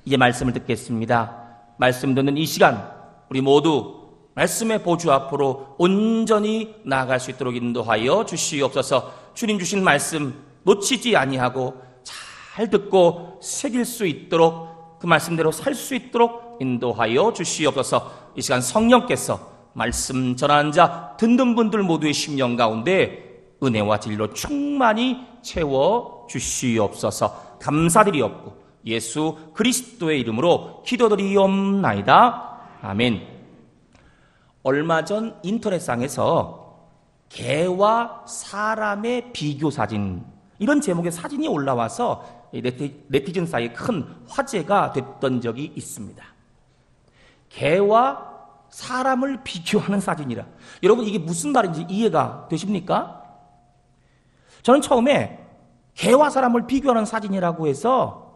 이제 말씀을 듣겠습니다. 말씀 듣는 이 시간 우리 모두 말씀의 보좌 앞으로 온전히 나아갈 수 있도록 인도하여 주시옵소서. 주님 주신 말씀 놓치지 아니하고 잘 듣고 새길 수 있도록 그 말씀대로 살 수 있도록 인도하여 주시옵소서. 이 시간 성령께서 말씀 전하는 자 듣는 분들 모두의 심령 가운데 은혜와 진리로 충만히 채워 주시옵소서. 감사드리옵고 예수 그리스도의 이름으로 기도드리옵나이다. 아멘. 얼마 전 인터넷상에서 개와 사람의 비교 사진, 이런 제목의 사진이 올라와서 네티즌 사이에 큰 화제가 됐던 적이 있습니다. 개와 사람을 비교하는 사진이라. 여러분, 이게 무슨 말인지 이해가 되십니까? 저는 처음에 개와 사람을 비교하는 사진이라고 해서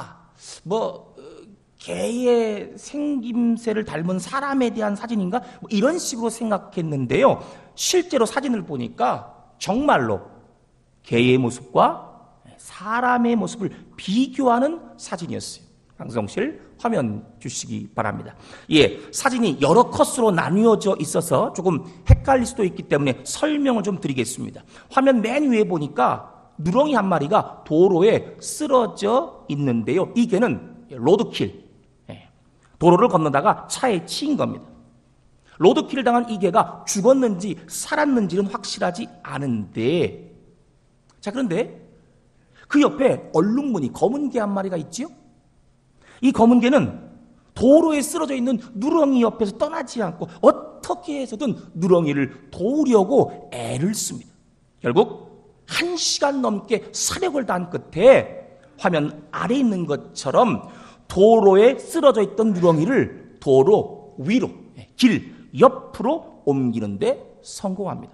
개의 생김새를 닮은 사람에 대한 사진인가? 이런 식으로 생각했는데요. 실제로 사진을 보니까 정말로 개의 모습과 사람의 모습을 비교하는 사진이었어요. 방송실 화면 주시기 바랍니다. 사진이 여러 컷으로 나뉘어져 있어서 조금 헷갈릴 수도 있기 때문에 설명을 좀 드리겠습니다. 화면 맨 위에 보니까 누렁이 한 마리가 도로에 쓰러져 있는데요. 이 개는 로드킬, 도로를 건너다가 차에 치인 겁니다. 로드킬을 당한 이 개가 죽었는지 살았는지는 확실하지 않은데, 자, 그런데 그 옆에 얼룩무늬 검은 개 한 마리가 있지요? 이 검은 개는 도로에 쓰러져 있는 누렁이 옆에서 떠나지 않고 어떻게 해서든 누렁이를 도우려고 애를 씁니다. 결국 1시간 넘게 사력을 다한 끝에 화면 아래에 있는 것처럼 도로에 쓰러져 있던 누렁이를 도로 위로, 길 옆으로 옮기는데 성공합니다.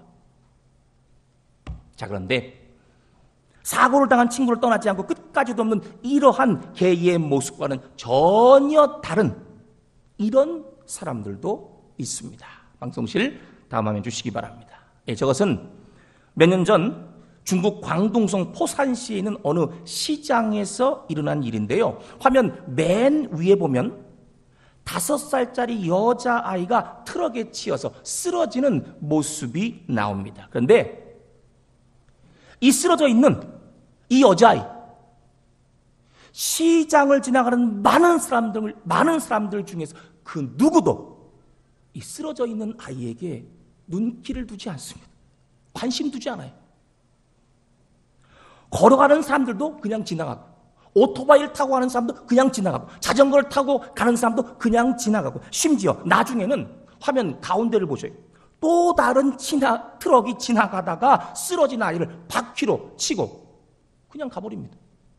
자, 그런데 사고를 당한 친구를 떠나지 않고 끝까지 돕는 이러한 개의 모습과는 전혀 다른 이런 사람들도 있습니다. 방송실 다음 화면 주시기 바랍니다. 저것은 몇 년 전 중국 광둥성 포산시에 있는 어느 시장에서 일어난 일인데요. 화면 맨 위에 보면 5살짜리 여자아이가 트럭에 치여서 쓰러지는 모습이 나옵니다. 그런데 이 쓰러져 있는 이 여자아이, 시장을 지나가는 많은 사람들 중에서 그 누구도 이 쓰러져 있는 아이에게 눈길을 두지 않습니다. 관심 두지 않아요. 걸어가는 사람들도 그냥 지나가고, 오토바이를 타고 가는 사람도 그냥 지나가고, 자전거를 타고 가는 사람도 그냥 지나가고, 심지어 나중에는 화면 가운데를 보셔요. 또 다른 트럭이 지나가다가 쓰러진 아이를 바퀴로 치고 그냥 가버립니다.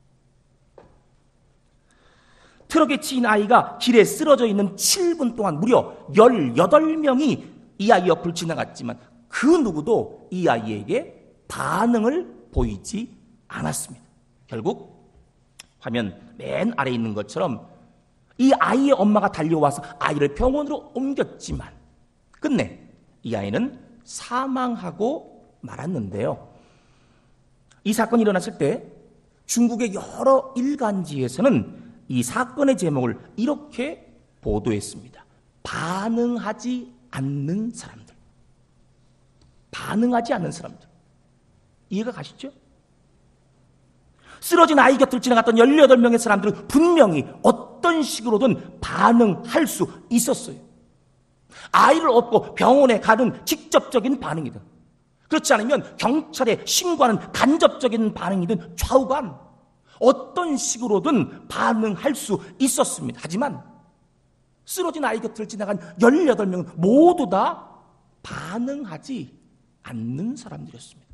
트럭에 치인 아이가 길에 쓰러져 있는 7분 동안 무려 18명이 이 아이 옆을 지나갔지만 그 누구도 이 아이에게 반응을 보이지 않았습니다. 결국 화면 맨 아래에 있는 것처럼 이 아이의 엄마가 달려와서 아이를 병원으로 옮겼지만 끝내 이 아이는 사망하고 말았는데요. 이 사건이 일어났을 때 중국의 여러 일간지에서는 이 사건의 제목을 이렇게 보도했습니다. 반응하지 않는 사람들. 반응하지 않는 사람들. 이해가 가시죠? 쓰러진 아이 곁을 지나갔던 18명의 사람들은 분명히 어떤 식으로든 반응할 수 있었어요. 아이를 업고 병원에 가는 직접적인 반응이든, 그렇지 않으면 경찰에 신고하는 간접적인 반응이든 좌우간 어떤 식으로든 반응할 수 있었습니다. 하지만 쓰러진 아이 곁을 지나간 18명은 모두 다 반응하지 않는 사람들이었습니다.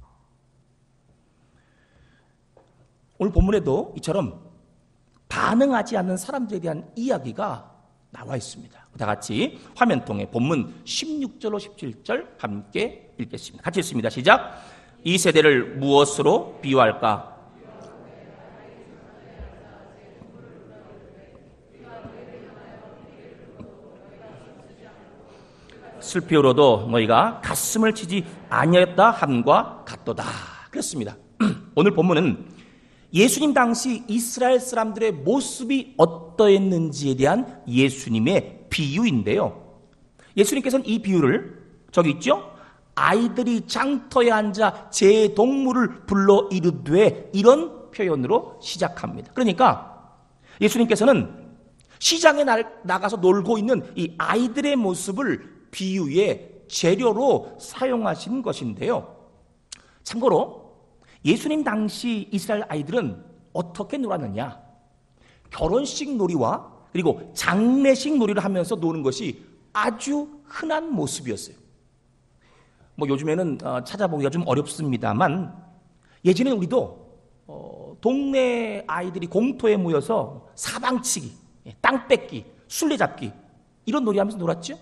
오늘 본문에도 이처럼 반응하지 않는 사람들에 대한 이야기가 나와 있습니다. 다 같이 화면통에 본문 16절로 17절 함께 읽겠습니다. 같이 읽습니다. 시작. 이 세대를 무엇으로 비유할까? 슬피우로도 너희가 가슴을 치지 아니하였다 함과 같도다. 그렇습니다. 오늘 본문은 예수님 당시 이스라엘 사람들의 모습이 어떠했는지에 대한 예수님의 비유인데요. 예수님께서는 이 비유를 저기 있죠? 아이들이 장터에 앉아 제 동물을 불러 이르되, 이런 표현으로 시작합니다. 그러니까 예수님께서는 시장에 나가서 놀고 있는 이 아이들의 모습을 비유의 재료로 사용하신 것인데요. 참고로 예수님 당시 이스라엘 아이들은 어떻게 놀았느냐? 결혼식 놀이와 그리고 장례식 놀이를 하면서 노는 것이 아주 흔한 모습이었어요. 요즘에는 찾아보기가 좀 어렵습니다만, 예전에 우리도 동네 아이들이 공터에 모여서 사방치기, 땅 뺏기, 술래잡기, 이런 놀이 하면서 놀았죠?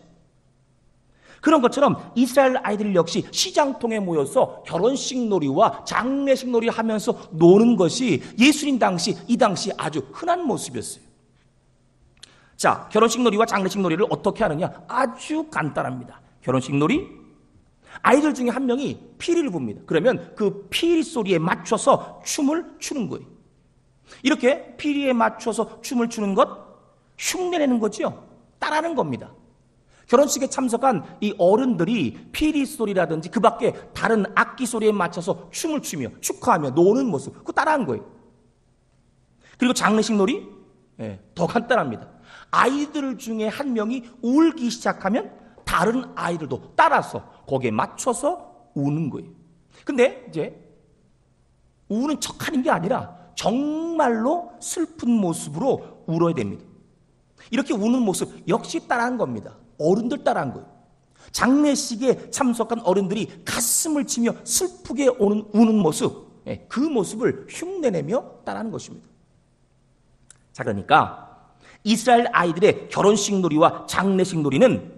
그런 것처럼 이스라엘 아이들 역시 시장통에 모여서 결혼식 놀이와 장례식 놀이 하면서 노는 것이 예수님 당시, 이 당시 아주 흔한 모습이었어요. 자, 결혼식 놀이와 장례식 놀이를 어떻게 하느냐? 아주 간단합니다. 결혼식 놀이, 아이들 중에 한 명이 피리를 붑니다. 그러면 그 피리 소리에 맞춰서 춤을 추는 거예요. 이렇게 피리에 맞춰서 춤을 추는 것, 흉내내는 거죠. 따라하는 겁니다. 결혼식에 참석한 이 어른들이 피리 소리라든지 그 밖에 다른 악기 소리에 맞춰서 춤을 추며 축하하며 노는 모습, 그거 따라한 거예요. 그리고 장례식 놀이, 더 간단합니다. 아이들 중에 한 명이 울기 시작하면 다른 아이들도 따라서 거기에 맞춰서 우는 거예요. 근데 이제 우는 척하는 게 아니라 정말로 슬픈 모습으로 울어야 됩니다. 이렇게 우는 모습 역시 따라한 겁니다. 어른들 따라한 거예요. 장례식에 참석한 어른들이 가슴을 치며 슬프게 우는 모습, 그 모습을 흉내내며 따라하는 것입니다. 자, 그러니까 이스라엘 아이들의 결혼식 놀이와 장례식 놀이는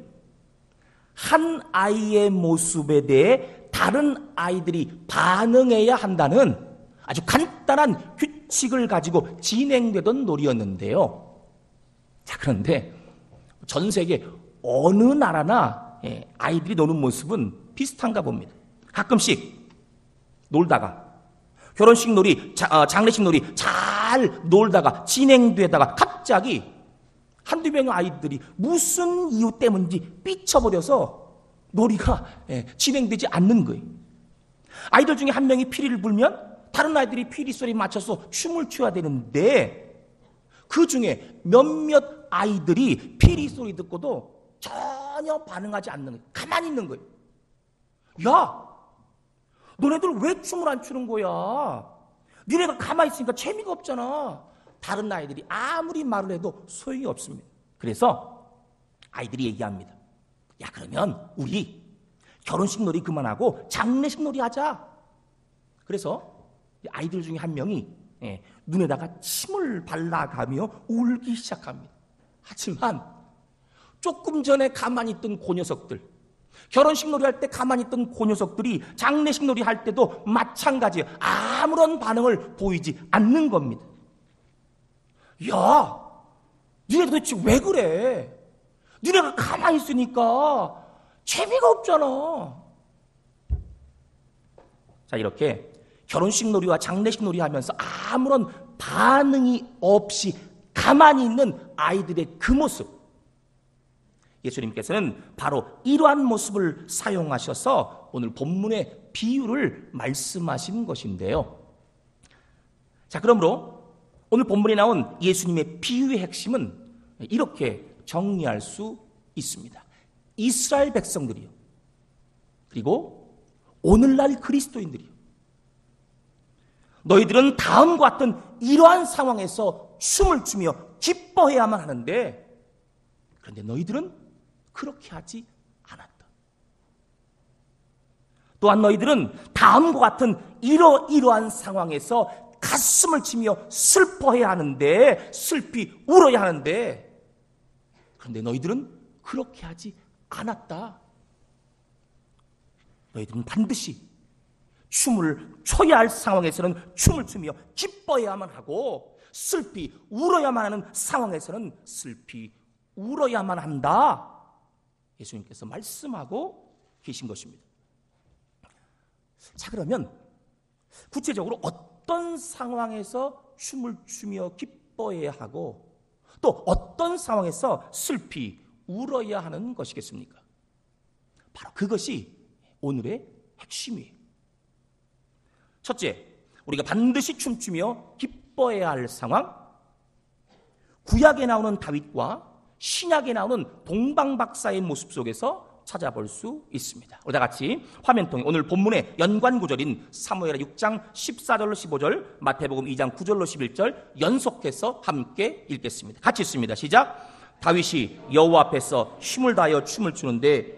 한 아이의 모습에 대해 다른 아이들이 반응해야 한다는 아주 간단한 규칙을 가지고 진행되던 놀이였는데요. 자, 그런데 전 세계 어느 나라나 아이들이 노는 모습은 비슷한가 봅니다. 가끔씩 놀다가 결혼식 놀이, 장례식 놀이 잘 놀다가 진행되다가 갑자기 한두 명의 아이들이 무슨 이유 때문인지 삐쳐버려서 놀이가 진행되지 않는 거예요. 아이들 중에 한 명이 피리를 불면 다른 아이들이 피리 소리에 맞춰서 춤을 춰야 되는데, 그 중에 몇몇 아이들이 피리 소리 듣고도 전혀 반응하지 않는 거예요. 가만히 있는 거예요. 야, 너네들 왜 춤을 안 추는 거야? 니네가 가만히 있으니까 재미가 없잖아. 다른 아이들이 아무리 말을 해도 소용이 없습니다. 그래서 아이들이 얘기합니다. 야, 그러면 우리 결혼식 놀이 그만하고 장례식 놀이 하자. 그래서 아이들 중에 한 명이 눈에다가 침을 발라가며 울기 시작합니다. 하지만 조금 전에 가만히 있던 그 녀석들, 결혼식 놀이 할 때 가만히 있던 그 녀석들이 장례식 놀이 할 때도 마찬가지예요. 아무런 반응을 보이지 않는 겁니다. 야, 니네 도대체 왜 그래? 니네가 가만히 있으니까 재미가 없잖아. 자, 이렇게 결혼식 놀이와 장례식 놀이 하면서 아무런 반응이 없이 가만히 있는 아이들의 그 모습, 예수님께서는 바로 이러한 모습을 사용하셔서 오늘 본문의 비유를 말씀하신 것인데요. 자, 그러므로 오늘 본문에 나온 예수님의 비유의 핵심은 이렇게 정리할 수 있습니다. 이스라엘 백성들이요, 그리고 오늘날 그리스도인들이요, 너희들은 다음과 같은 이러한 상황에서 춤을 추며 기뻐해야만 하는데, 그런데 너희들은 그렇게 하지 않았다. 또한 너희들은 다음과 같은 이러한 상황에서 가슴을 치며 슬퍼해야 하는데, 슬피 울어야 하는데, 그런데 너희들은 그렇게 하지 않았다. 너희들은 반드시 춤을 춰야 할 상황에서는 춤을 추며 기뻐해야만 하고, 슬피 울어야만 하는 상황에서는 슬피 울어야만 한다. 예수님께서 말씀하고 계신 것입니다. 자, 그러면 구체적으로 어떤 상황에서 춤을 추며 기뻐해야 하고 또 어떤 상황에서 슬피 울어야 하는 것이겠습니까? 바로 그것이 오늘의 핵심이에요. 첫째, 우리가 반드시 춤추며 기뻐해야 할 상황, 구약에 나오는 다윗과 신약에 나오는 동방박사의 모습 속에서 찾아볼 수 있습니다. 우리 다 같이 화면 통해 오늘 본문의 연관 구절인 사무엘하 6장 14절로 15절, 마태복음 2장 9절로 11절 연속해서 함께 읽겠습니다. 같이 읽습니다. 시작. 다윗이 여호와 앞에서 힘을 다하여 춤을 추는데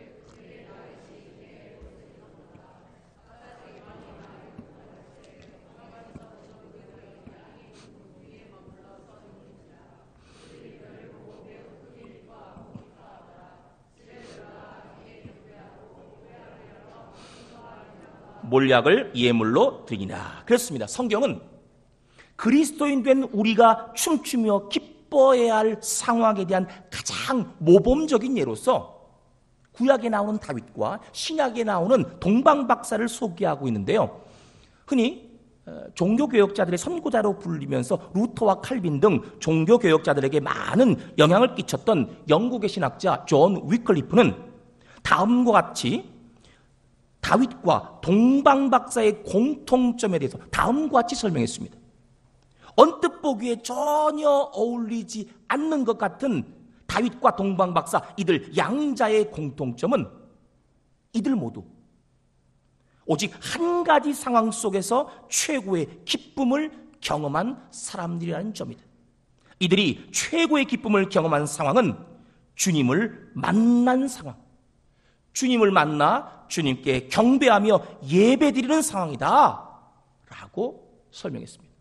몰약을 예물로 드리나. 그렇습니다. 성경은 그리스도인 된 우리가 춤추며 기뻐해야 할 상황에 대한 가장 모범적인 예로서 구약에 나오는 다윗과 신약에 나오는 동방박사를 소개하고 있는데요. 흔히 종교개혁자들의 선구자로 불리면서 루터와 칼빈 등 종교개혁자들에게 많은 영향을 끼쳤던 영국의 신학자 존 위클리프는 다음과 같이 다윗과 동방박사의 공통점에 대해서 다음과 같이 설명했습니다. 언뜻 보기에 전혀 어울리지 않는 것 같은 다윗과 동방박사 이들 양자의 공통점은 이들 모두 오직 한 가지 상황 속에서 최고의 기쁨을 경험한 사람들이라는 점이다. 이들이 최고의 기쁨을 경험한 상황은 주님을 만난 상황, 주님을 만나 주님께 경배하며 예배드리는 상황이다 라고 설명했습니다.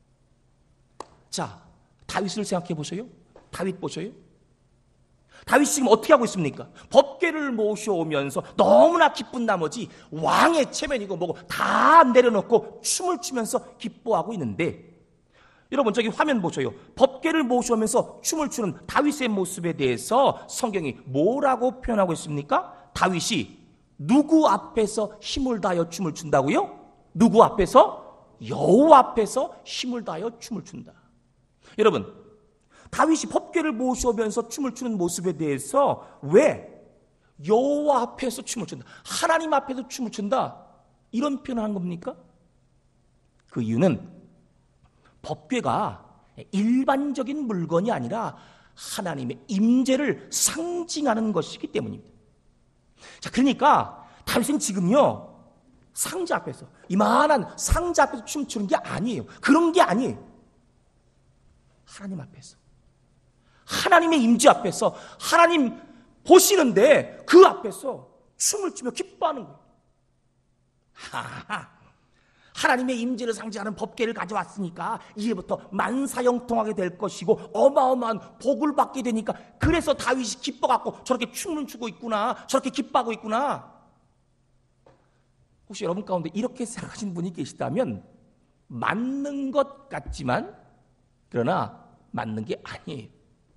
자, 다윗을 생각해 보세요. 다윗 보세요. 다윗이 지금 어떻게 하고 있습니까? 법궤를 모셔오면서 너무나 기쁜 나머지 왕의 체면이고 뭐고 다 내려놓고 춤을 추면서 기뻐하고 있는데, 여러분 저기 화면 보세요. 법궤를 모셔오면서 춤을 추는 다윗의 모습에 대해서 성경이 뭐라고 표현하고 있습니까? 다윗이 누구 앞에서 힘을 다하여 춤을 춘다고요? 누구 앞에서? 여호와 앞에서 힘을 다하여 춤을 춘다. 여러분, 다윗이 법궤를 모셔오면서 춤을 추는 모습에 대해서 왜 여호와 앞에서 춤을 춘다, 하나님 앞에서 춤을 춘다, 이런 표현을 한 겁니까? 그 이유는 법궤가 일반적인 물건이 아니라 하나님의 임재를 상징하는 것이기 때문입니다. 자, 그러니까 다윗은 지금요 상자 앞에서, 이만한 상자 앞에서 춤추는 게 아니에요. 그런 게 아니에요. 하나님 앞에서, 하나님의 임재 앞에서, 하나님 보시는데 그 앞에서 춤을 추며 기뻐하는 거예요. 하나님의 임재를 상징하는 법궤를 가져왔으니까 이제부터 만사형통하게 될 것이고 어마어마한 복을 받게 되니까, 그래서 다윗이 기뻐갖고 저렇게 춤을 추고 있구나, 저렇게 기뻐하고 있구나. 혹시 여러분 가운데 이렇게 생각하시는 분이 계시다면 맞는 것 같지만 그러나 맞는 게 아니에요.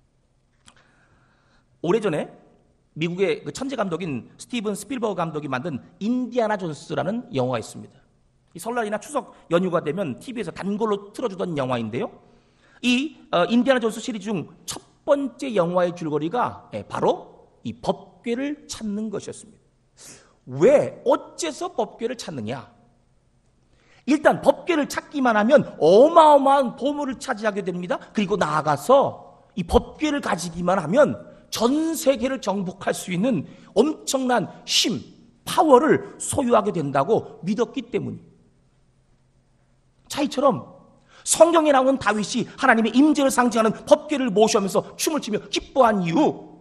오래전에 미국의 그 천재 감독인 스티븐 스필버그 감독이 만든 인디아나 존스라는 영화가 있습니다. 이 설날이나 추석 연휴가 되면 TV에서 단골로 틀어주던 영화인데요. 이 인디아나 존스 시리즈 중 첫 번째 영화의 줄거리가 바로 이 법궤를 찾는 것이었습니다. 왜, 어째서 법궤를 찾느냐? 일단 법궤를 찾기만 하면 어마어마한 보물을 차지하게 됩니다. 그리고 나아가서 이 법궤를 가지기만 하면 전 세계를 정복할 수 있는 엄청난 힘, 파워를 소유하게 된다고 믿었기 때문입니다. 자, 이처럼 성경에 나오는 다윗이 하나님의 임재를 상징하는 법궤를 모셔오면서 춤을 추며 기뻐한 이유,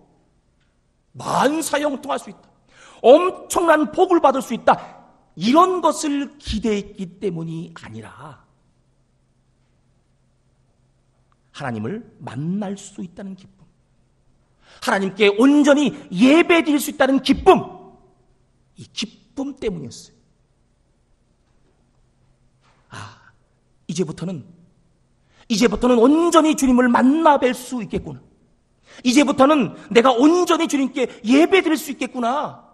만사형통할 수 있다, 엄청난 복을 받을 수 있다, 이런 것을 기대했기 때문이 아니라 하나님을 만날 수 있다는 기쁨, 하나님께 온전히 예배드릴 수 있다는 기쁨, 이 기쁨 때문이었어요. 이제부터는 온전히 주님을 만나 뵐 수 있겠구나. 이제부터는 내가 온전히 주님께 예배드릴 수 있겠구나.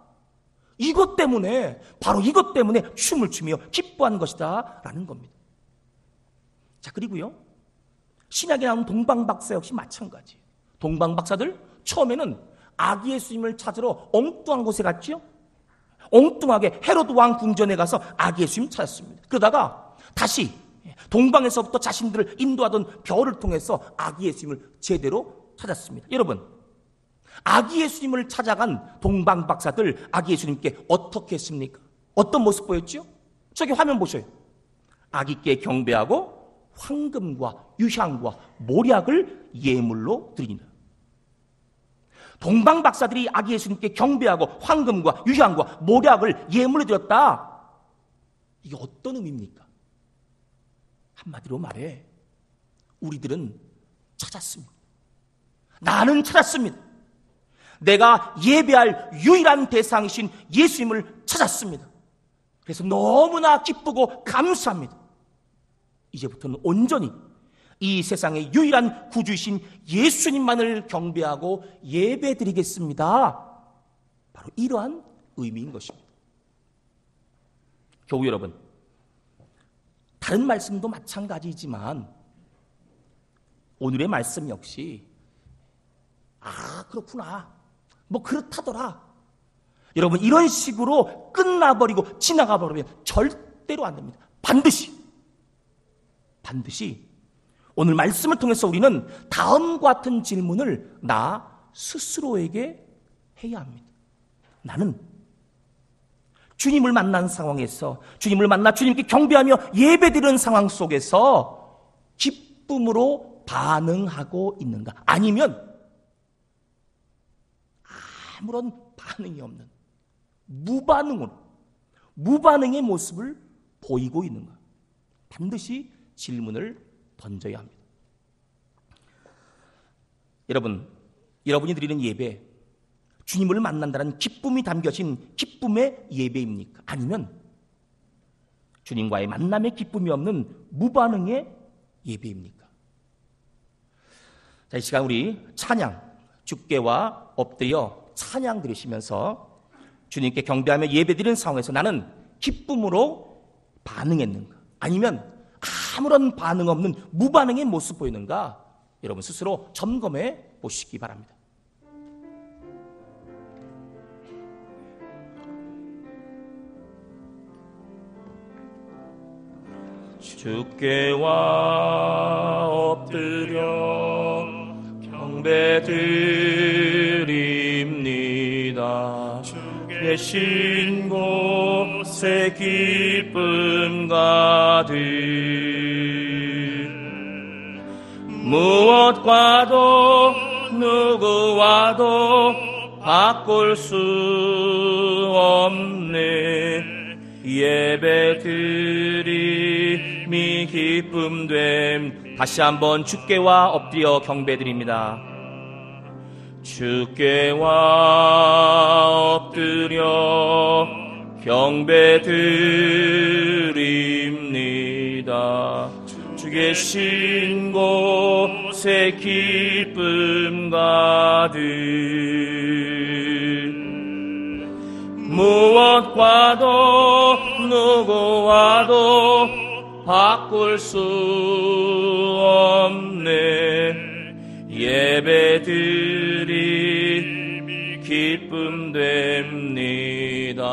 이것 때문에, 바로 이것 때문에 춤을 추며 기뻐한 것이다 라는 겁니다. 자, 그리고요, 신약에 나오는 동방박사 역시 마찬가지예요. 동방박사들 처음에는 아기 예수님을 찾으러 엉뚱한 곳에 갔죠. 엉뚱하게 헤로드 왕 궁전에 가서 아기 예수님 찾았습니다. 그러다가 다시 동방에서부터 자신들을 인도하던 별을 통해서 아기 예수님을 제대로 찾았습니다. 여러분, 아기 예수님을 찾아간 동방박사들 아기 예수님께 어떻게 했습니까? 어떤 모습 보였죠? 저기 화면 보셔요. 아기께 경배하고 황금과 유향과 모략을 예물로 드립니다. 동방박사들이 아기 예수님께 경배하고 황금과 유향과 모략을 예물로 드렸다. 이게 어떤 의미입니까? 한마디로 말해, 우리들은 찾았습니다. 나는 찾았습니다. 내가 예배할 유일한 대상이신 예수님을 찾았습니다. 그래서 너무나 기쁘고 감사합니다. 이제부터는 온전히 이 세상의 유일한 구주이신 예수님만을 경배하고 예배드리겠습니다. 바로 이러한 의미인 것입니다. 교우 여러분, 다른 말씀도 마찬가지지만 오늘의 말씀 역시 그렇구나, 뭐 그렇다더라, 여러분 이런 식으로 끝나버리고 지나가 버리면 절대로 안 됩니다. 반드시 오늘 말씀을 통해서 우리는 다음과 같은 질문을 나 스스로에게 해야 합니다. 나는 주님을 만난 상황에서, 주님을 만나 주님께 경배하며 예배드리는 상황 속에서 기쁨으로 반응하고 있는가? 아니면 아무런 반응이 없는 무반응의 모습을 보이고 있는가? 반드시 질문을 던져야 합니다. 여러분이 드리는 예배, 주님을 만난다는 기쁨이 담겨진 기쁨의 예배입니까? 아니면 주님과의 만남에 기쁨이 없는 무반응의 예배입니까? 자, 이 시간 우리 찬양, 주께와 엎드려 찬양 드리시면서 주님께 경배하며 예배드리는 상황에서 나는 기쁨으로 반응했는가? 아니면 아무런 반응 없는 무반응의 모습 보이는가? 여러분 스스로 점검해 보시기 바랍니다. 주께와 엎드려 경배드립니다. 계신 곳에 기쁨 가득, 무엇과도 누구와도 바꿀 수 없는 예배드림이 기쁨됨. 다시 한번 주께와 엎드려 경배드립니다. 주께와 엎드려 경배드립니다. 주 계신 곳에 기쁨 가득, 무엇과도 누구와도 바꿀 수 없는 예배드림이 기쁨 됩니다.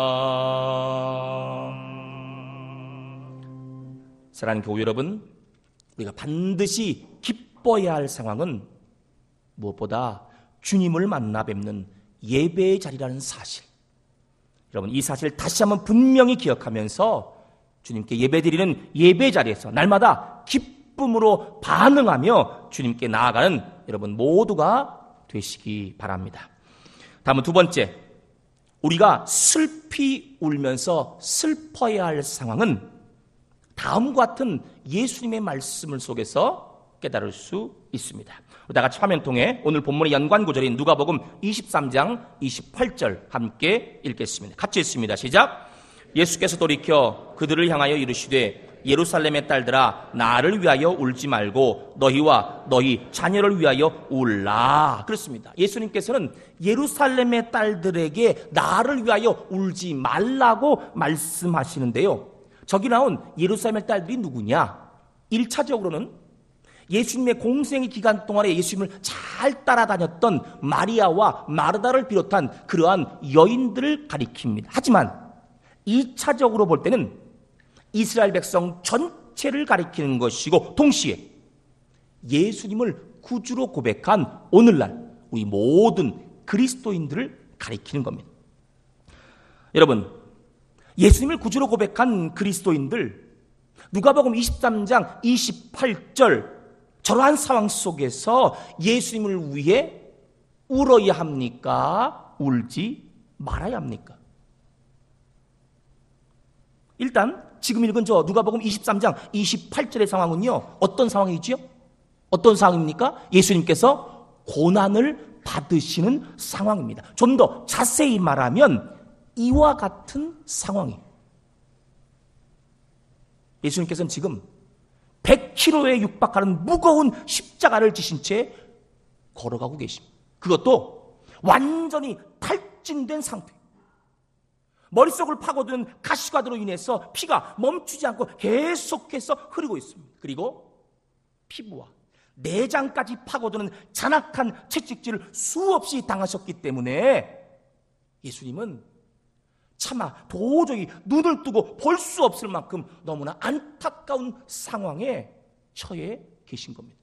사랑하는 교우 여러분, 우리가 반드시 기뻐해야 할 상황은 무엇보다 주님을 만나 뵙는 예배의 자리라는 사실. 여러분 이 사실을 다시 한번 분명히 기억하면서 주님께 예배드리는 예배 자리에서 날마다 기쁨으로 반응하며 주님께 나아가는 여러분 모두가 되시기 바랍니다. 다음은 두 번째, 우리가 슬피 울면서 슬퍼해야 할 상황은 다음과 같은 예수님의 말씀을 속에서 깨달을 수 있습니다. 다 같이 화면 통해 오늘 본문의 연관 구절인 누가복음 23장 28절 함께 읽겠습니다. 같이 읽습니다. 시작. 예수께서 돌이켜 그들을 향하여 이르시되 예루살렘의 딸들아 나를 위하여 울지 말고 너희와 너희 자녀를 위하여 울라. 그렇습니다. 예수님께서는 예루살렘의 딸들에게 나를 위하여 울지 말라고 말씀하시는데요. 저기 나온 예루살렘의 딸들이 누구냐? 1차적으로는 예수님의 공생의 기간 동안에 예수님을 잘 따라다녔던 마리아와 마르다를 비롯한 그러한 여인들을 가리킵니다. 하지만 2차적으로 볼 때는 이스라엘 백성 전체를 가리키는 것이고 동시에 예수님을 구주로 고백한 오늘날 우리 모든 그리스도인들을 가리키는 겁니다. 여러분, 예수님을 구주로 고백한 그리스도인들, 누가복음 23장 28절, 저러한 상황 속에서 예수님을 위해 울어야 합니까? 울지 말아야 합니까? 일단 지금 읽은 저 누가복음 23장 28절의 상황은요, 어떤 상황이지요? 어떤 상황입니까? 예수님께서 고난을 받으시는 상황입니다. 좀 더 자세히 말하면 이와 같은 상황이에요. 예수님께서는 지금 100kg에 육박하는 무거운 십자가를 지신 채 걸어가고 계십니다. 그것도 완전히 탈진된 상태. 머릿속을 파고드는 가시관으로 인해서 피가 멈추지 않고 계속해서 흐르고 있습니다. 그리고 피부와 내장까지 파고드는 잔악한 채찍질을 수없이 당하셨기 때문에 예수님은 차마 도저히 눈을 뜨고 볼 수 없을 만큼 너무나 안타까운 상황에 처해 계신 겁니다.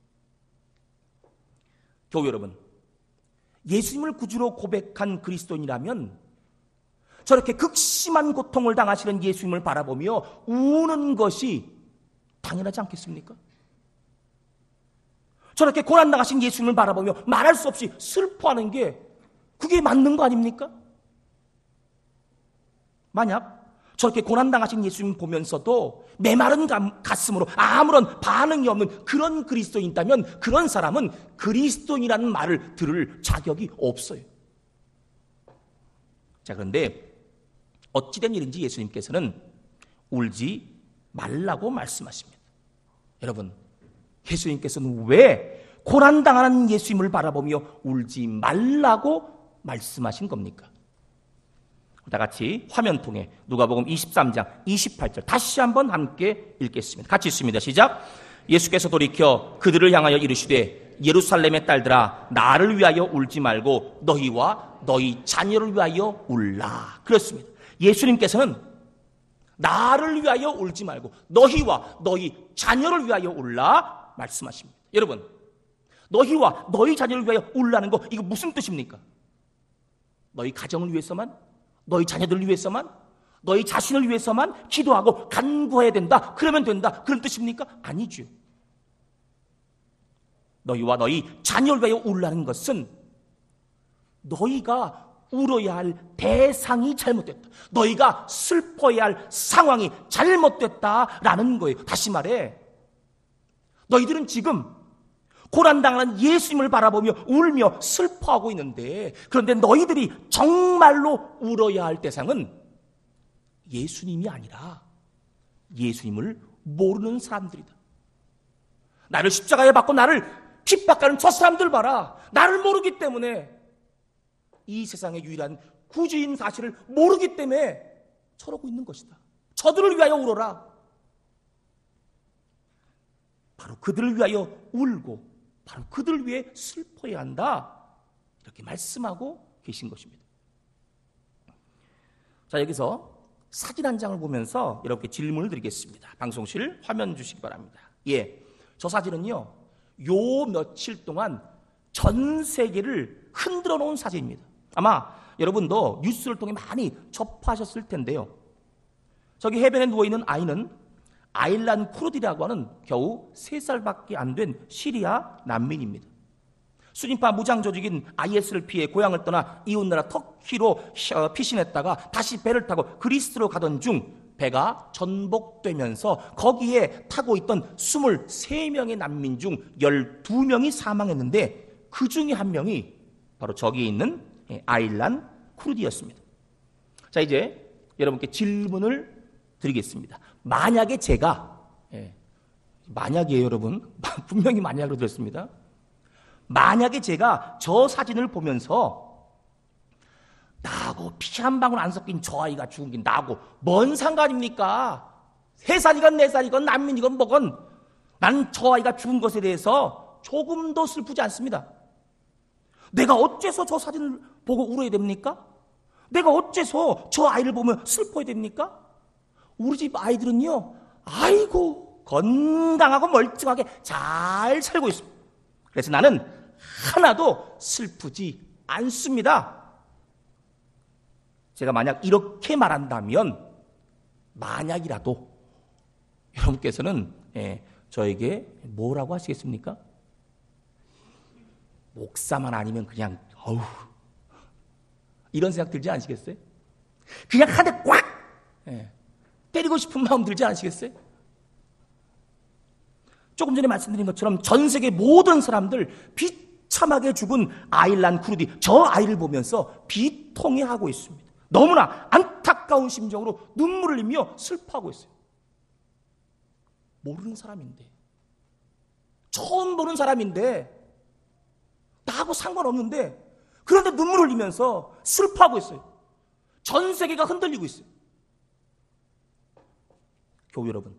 교우 여러분, 예수님을 구주로 고백한 그리스도인이라면 저렇게 극심한 고통을 당하시는 예수님을 바라보며 우는 것이 당연하지 않겠습니까? 저렇게 고난당하신 예수님을 바라보며 말할 수 없이 슬퍼하는 게 그게 맞는 거 아닙니까? 만약 저렇게 고난당하신 예수님 보면서도 메마른 가슴으로 아무런 반응이 없는 그런 그리스도인이 있다면 그런 사람은 그리스도인이라는 말을 들을 자격이 없어요. 자, 그런데 어찌된 일인지 예수님께서는 울지 말라고 말씀하십니다. 여러분, 예수님께서는 왜 고난당하는 예수님을 바라보며 울지 말라고 말씀하신 겁니까? 다 같이 화면 통해 누가복음 23장 28절 다시 한번 함께 읽겠습니다. 같이 읽습니다. 시작. 예수께서 돌이켜 그들을 향하여 이르시되 예루살렘의 딸들아 나를 위하여 울지 말고 너희와 너희 자녀를 위하여 울라. 그렇습니다. 예수님께서는 나를 위하여 울지 말고 너희와 너희 자녀를 위하여 울라 말씀하십니다. 여러분, 너희와 너희 자녀를 위하여 울라는 거 이거 무슨 뜻입니까? 너희 가정을 위해서만? 너희 자녀들을 위해서만? 너희 자신을 위해서만 기도하고 간구해야 된다. 그러면 된다. 그런 뜻입니까? 아니죠. 너희와 너희 자녀를 위하여 울라는 것은 너희가 울어야 할 대상이 잘못됐다. 너희가 슬퍼해야 할 상황이 잘못됐다라는 거예요. 다시 말해, 너희들은 지금 고난당하는 예수님을 바라보며 울며 슬퍼하고 있는데, 그런데 너희들이 정말로 울어야 할 대상은 예수님이 아니라 예수님을 모르는 사람들이다. 나를 십자가에 박고 나를 핍박하는 저 사람들 봐라. 나를 모르기 때문에, 이 세상의 유일한 구주인 사실을 모르기 때문에 저러고 있는 것이다. 저들을 위하여 울어라. 바로 그들을 위하여 울고 바로 그들을 위해 슬퍼해야 한다. 이렇게 말씀하고 계신 것입니다. 자, 여기서 사진 한 장을 보면서 여러분께 질문을 드리겠습니다. 방송실 화면 주시기 바랍니다. 예, 저 사진은요, 요 며칠 동안 전 세계를 흔들어 놓은 사진입니다. 아마 여러분도 뉴스를 통해 많이 접하셨을 텐데요. 저기 해변에 누워있는 아이는 아일란 쿠르디라고 하는 겨우 3살밖에 안 된 시리아 난민입니다. 순위파 무장 조직인 IS를 피해 고향을 떠나 이웃나라 터키로 피신했다가 다시 배를 타고 그리스로 가던 중 배가 전복되면서 거기에 타고 있던 23명의 난민 중 12명이 사망했는데 그 중에 한 명이 바로 저기에 있는 아일란 쿠르디였습니다. 자, 이제 여러분께 질문을 드리겠습니다. 만약에 제가, 만약이에요, 여러분. 분명히 만약으로 들었습니다. 만약에 제가 저 사진을 보면서 나하고 피 한 방울 안 섞인 저 아이가 죽은 게 나하고 뭔 상관입니까? 3살이건 4살이건 난민이건 뭐건 난 저 아이가 죽은 것에 대해서 조금도 슬프지 않습니다. 내가 어째서 저 사진을 보고 울어야 됩니까? 내가 어째서 저 아이를 보며 슬퍼야 됩니까? 우리 집 아이들은요, 아이고 건강하고 멀쩡하게 잘 살고 있습니다. 그래서 나는 하나도 슬프지 않습니다. 제가 만약 이렇게 말한다면, 만약이라도 여러분께서는 저에게 뭐라고 하시겠습니까? 목사만 아니면 그냥 어우, 이런 생각 들지 않으시겠어요? 그냥 한 대 꽉 때리고 싶은 마음 들지 않으시겠어요? 조금 전에 말씀드린 것처럼 전 세계 모든 사람들, 비참하게 죽은 아일란 쿠르디, 저 아이를 보면서 비통해하고 있습니다. 너무나 안타까운 심정으로 눈물을 흘리며 슬퍼하고 있어요. 모르는 사람인데, 처음 보는 사람인데, 나하고 상관없는데, 그런데 눈물을 흘리면서 슬퍼하고 있어요. 전 세계가 흔들리고 있어요. 교우 여러분,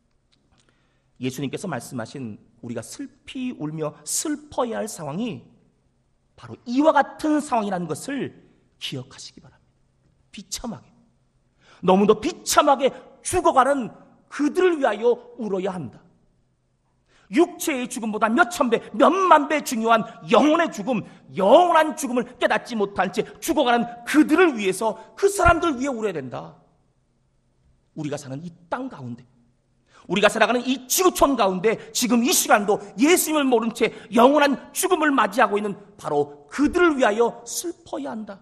예수님께서 말씀하신 우리가 슬피 울며 슬퍼해야 할 상황이 바로 이와 같은 상황이라는 것을 기억하시기 바랍니다. 비참하게, 너무도 비참하게 죽어가는 그들을 위하여 울어야 한다. 육체의 죽음보다 몇천 배, 몇만 배 중요한 영혼의 죽음, 영원한 죽음을 깨닫지 못한 채 죽어가는 그들을 위해서, 그 사람들을 위해 울어야 된다. 우리가 사는 이 땅 가운데, 우리가 살아가는 이 지구촌 가운데 지금 이 시간도 예수님을 모른 채 영원한 죽음을 맞이하고 있는 바로 그들을 위하여 슬퍼야 한다.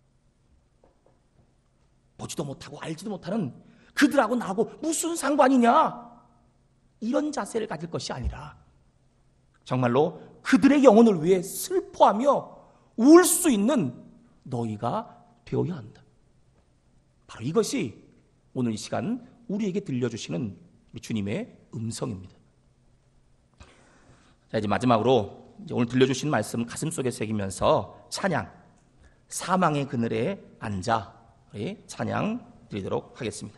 보지도 못하고 알지도 못하는 그들하고 나하고 무슨 상관이냐, 이런 자세를 가질 것이 아니라 정말로 그들의 영혼을 위해 슬퍼하며 울 수 있는 너희가 되어야 한다. 바로 이것이 오늘 이 시간 우리에게 들려주시는 우리 주님의 음성입니다. 자, 이제 마지막으로 오늘 들려주신 말씀 가슴속에 새기면서 찬양, 사망의 그늘에 앉아 찬양 드리도록 하겠습니다.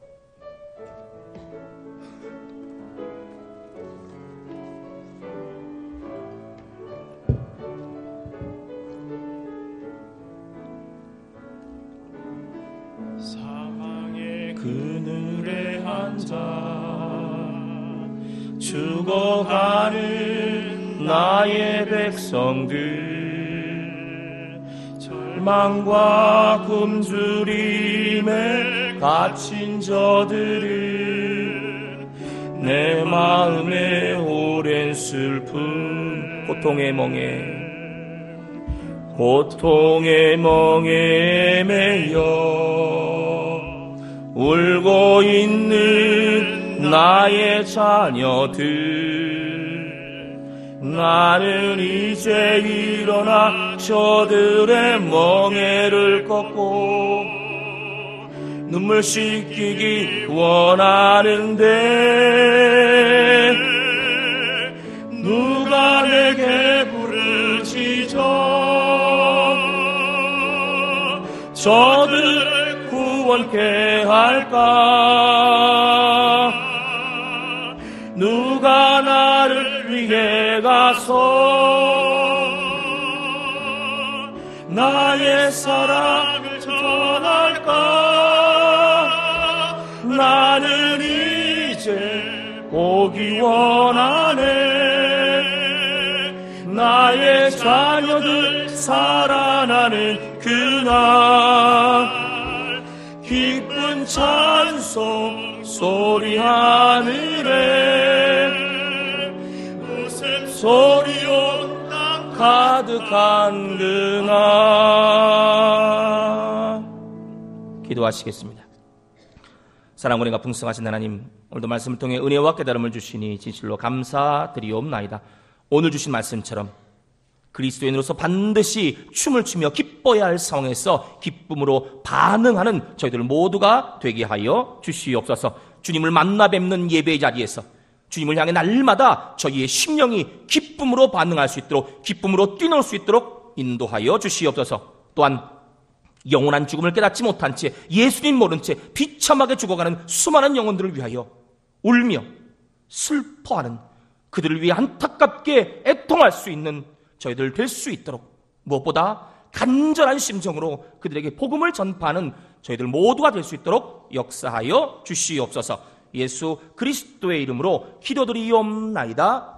사망의 그늘에 앉아 죽어가는 나의 백성들, 절망과 굶주림에 갇힌 저들을 내 마음에 오랜 슬픔, 고통의 멍에 매여 울고 있는 나의 자녀들, 나는 이제 일어나 저들의 멍에를 꺾고 눈물 씻기기 원하는데, 누가 내게 부르짖어 저들을 구원케 할까? 누가 나를 위해 가서 나의 사랑을 전할까? 나는 이제 오기 원하네. 나의 자녀들 살아나는 그날, 기쁜 찬송 소리 하늘에 웃음소리로 땅 가득한 그날. 기도하시겠습니다. 사랑과 은혜가 풍성하신 하나님, 오늘도 말씀을 통해 은혜와 깨달음을 주시니 진실로 감사드리옵나이다. 오늘 주신 말씀처럼 그리스도인으로서 반드시 춤을 추며 기뻐야 할 상황에서 기쁨으로 반응하는 저희들 모두가 되게 하여 주시옵소서. 주님을 만나 뵙는 예배의 자리에서 주님을 향해 날마다 저희의 심령이 기쁨으로 반응할 수 있도록, 기쁨으로 뛰놀 수 있도록 인도하여 주시옵소서. 또한 영원한 죽음을 깨닫지 못한 채 예수님 모른 채 비참하게 죽어가는 수많은 영혼들을 위하여 울며 슬퍼하는 그들을 위해 안타깝게 애통할 수 있는 저희들 될 수 있도록, 무엇보다 간절한 심정으로 그들에게 복음을 전파하는 저희들 모두가 될 수 있도록 역사하여 주시옵소서. 예수 그리스도의 이름으로 기도드리옵나이다.